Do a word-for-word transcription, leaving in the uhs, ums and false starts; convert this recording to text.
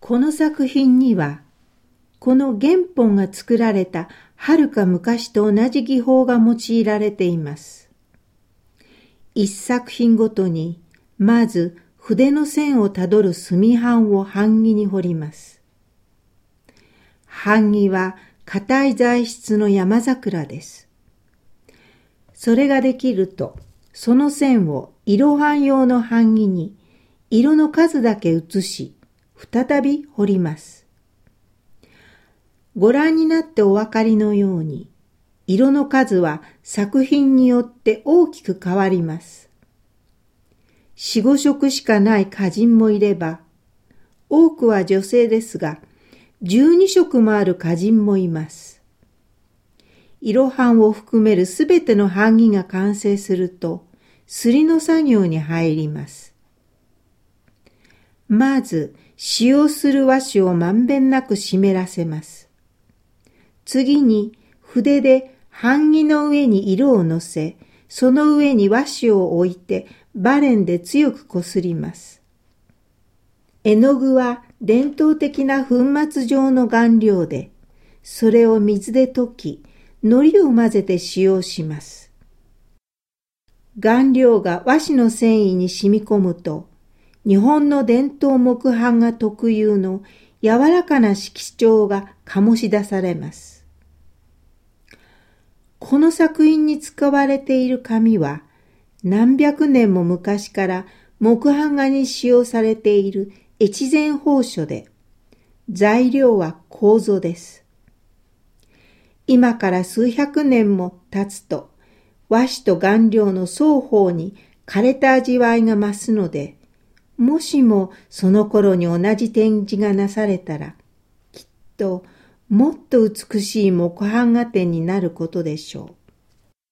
この作品には、この原本が作られたはるか昔と同じ技法が用いられています。一作品ごとに、まず筆の線をたどる墨版を版木に彫ります。版木は硬い材質の山桜です。それができると、その線を色版用の版木に色の数だけ移し、再び彫ります。ご覧になってお分かりのように、色の数は作品によって大きく変わります。四五色しかない歌人もいれば、多くは女性ですが、十二色もある歌人もいます。色版を含めるすべての版木が完成すると、摺りの作業に入ります。まず、使用する和紙をまんべんなく湿らせます。次に、筆で版木の上に色をのせ、その上に和紙を置いて、バレンで強くこすります。絵の具は伝統的な粉末状の顔料で、それを水で溶き、糊を混ぜて使用します。顔料が和紙の繊維に染み込むと、日本の伝統木版画特有の柔らかな色調が醸し出されます。この作品に使われている紙は、何百年も昔から木版画に使用されている越前宝書で、材料は楮です。今から数百年も経つと、和紙と顔料の双方に枯れた味わいが増すので、もしもその頃に同じ展示がなされたら、きっともっと美しい木版画展になることでしょう。